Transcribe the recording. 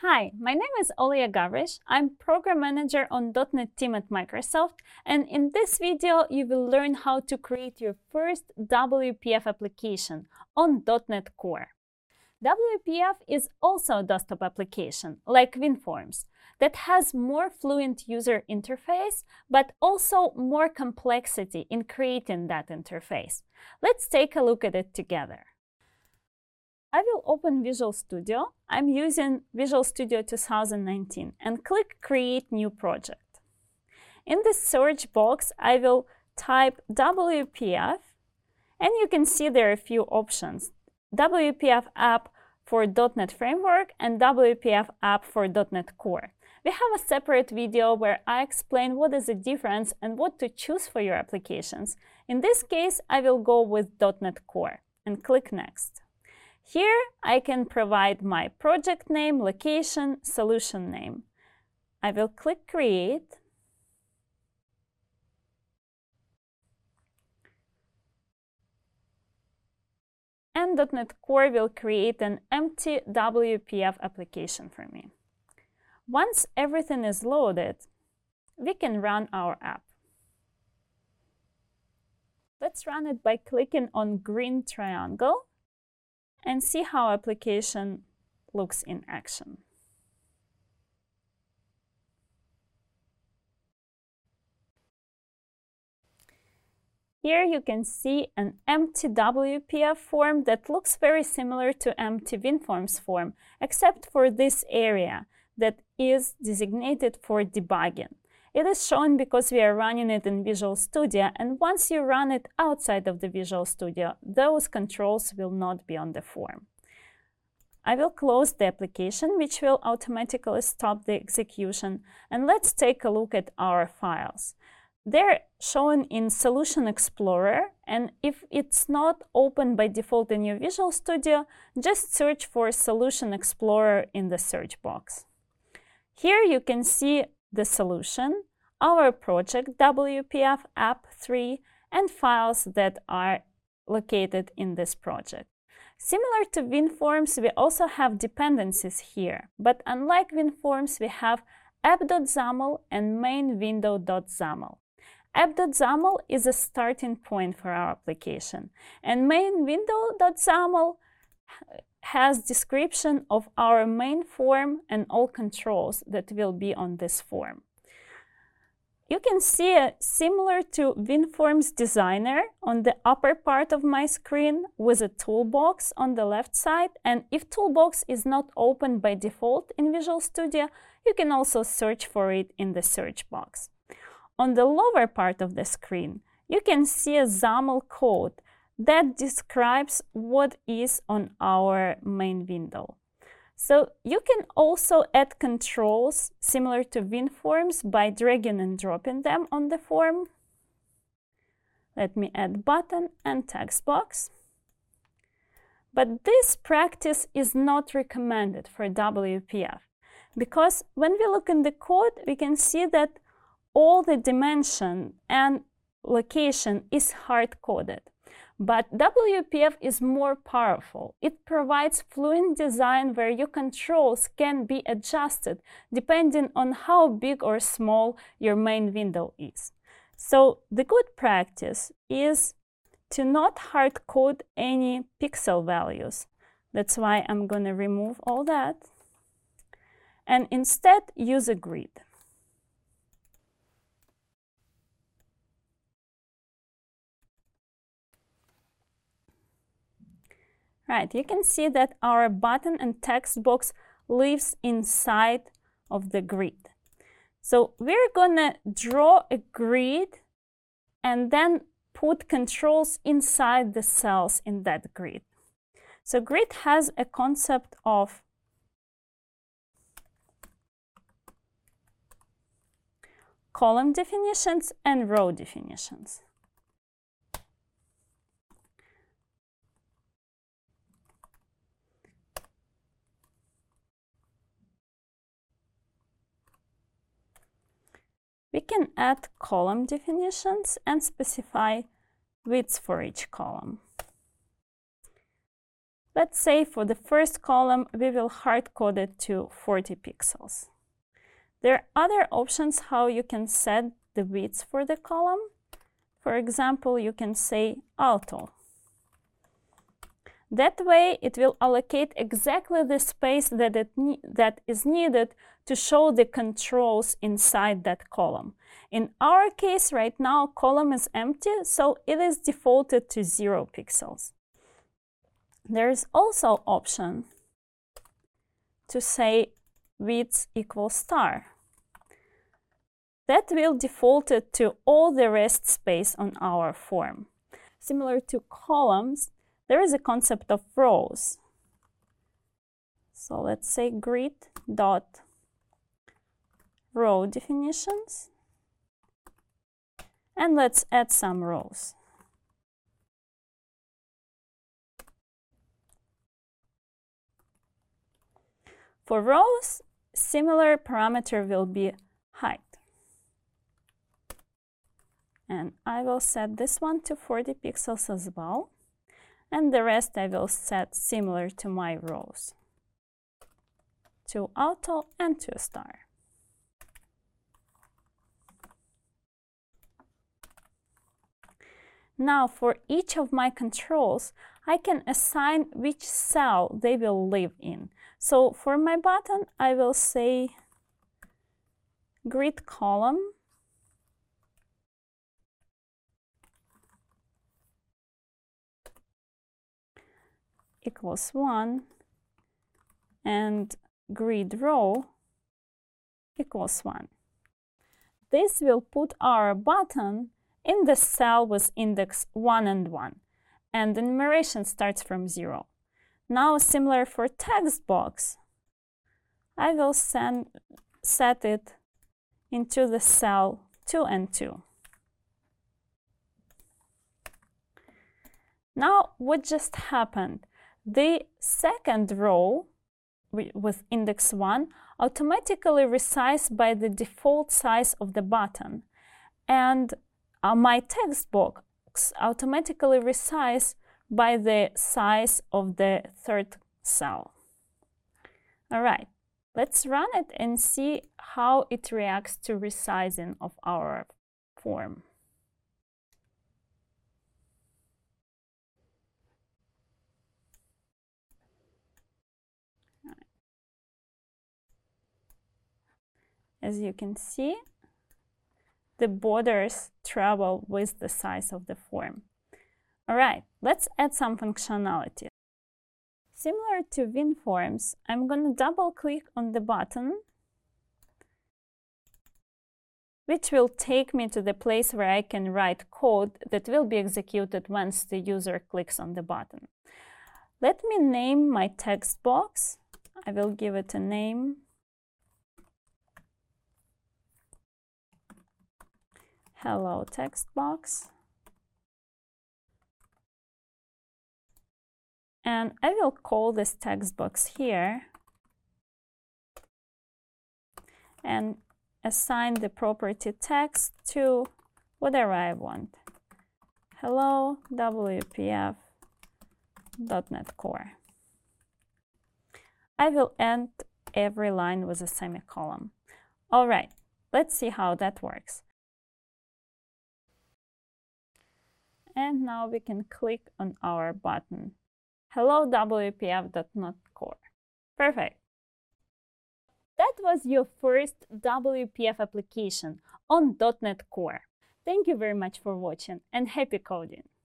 Hi, my name is Olia Gavrish. I'm Program Manager on .NET team at Microsoft, and in this video you will learn how to create your first WPF application on .NET Core. WPF is also a desktop application, like WinForms, that has more fluent user interface, but also more complexity in creating that interface. Let's take a look at it together. I will open Visual Studio. I'm using Visual Studio 2019 and click Create New Project. In the search box, I will type WPF, and you can see there are a few options. WPF app for .NET Framework and WPF app for .NET Core. We have a separate video where I explain what is the difference and what to choose for your applications. In this case, I will go with .NET Core and click Next. Here, I can provide my project name, location, solution name. I will click Create. And .NET Core will create an empty WPF application for me. Once everything is loaded, we can run our app. Let's run it by clicking on green triangle and see how application looks in action. Here you can see an empty WPF form that looks very similar to empty WinForms form, except for this area that is designated for debugging. It is shown because we are running it in Visual Studio, and once you run it outside of the Visual Studio, those controls will not be on the form. I will close the application, which will automatically stop the execution, and let's take a look at our files. They're shown in Solution Explorer, and if it's not open by default in your Visual Studio, just search for Solution Explorer in the search box. Here you can see the solution, our project WPF app3, and files that are located in this project. Similar to WinForms, we also have dependencies here, but unlike WinForms, we have app.xaml and main-window.xaml. App.xaml is a starting point for our application, and main-window.xaml has description of our main form and all controls that will be on this form. You can see a similar to WinForms Designer on the upper part of my screen with a toolbox on the left side, and if toolbox is not open by default in Visual Studio, you can also search for it in the search box. On the lower part of the screen, you can see a XAML code that describes what is on our main window. So you can also add controls similar to WinForms by dragging and dropping them on the form. Let me add button and text box. But this practice is not recommended for WPF, because when we look in the code, we can see that all the dimension and location is hard-coded. But WPF is more powerful. It provides fluent design where your controls can be adjusted depending on how big or small your main window is. So the good practice is to not hard-code any pixel values. That's why I'm going to remove all that and instead use a grid. Right, you can see that our button and text box lives inside of the grid. So we're going to draw a grid and then put controls inside the cells in that grid. So grid has a concept of column definitions and row definitions. We can add column definitions and specify widths for each column. Let's say for the first column, we will hard-code it to 40 pixels. There are other options how you can set the width for the column. For example, you can say auto. That way, it will allocate exactly the space that is needed to show the controls inside that column. In our case, right now, column is empty, so it is defaulted to 0 pixels. There is also option to say width equals star. That will default it to all the rest space on our form. Similar to columns, there is a concept of rows. So let's say grid.row definitions, and let's add some rows. For rows, similar parameter will be height. And I will set this one to 40 pixels as well. And the rest I will set similar to my rows, to auto and to star. Now for each of my controls, I can assign which cell they will live in. So for my button, I will say grid column equals 1 and grid row equals 1. This will put our button in the cell with index 1 and 1, and the numeration starts from 0. Now, similar for text box, I will set it into the cell 2 and 2. Now, what just happened? The second row with index 1 automatically resized by the default size of the button, and my text box automatically resized by the size of the third cell. All right, let's run it and see how it reacts to resizing of our form. As you can see, the borders travel with the size of the form. All right, let's add some functionality. Similar to WinForms, I'm going to double-click on the button, which will take me to the place where I can write code that will be executed once the user clicks on the button. Let me name my text box. I will give it a name. Hello text box. And I will call this text box here and assign the property text to whatever I want. Hello WPF.NET Core. I will end every line with a semicolon. All right, let's see how that works. And now we can click on our button. Hello WPF.NET Core. Perfect. That was your first WPF application on .NET Core. Thank you very much for watching and happy coding!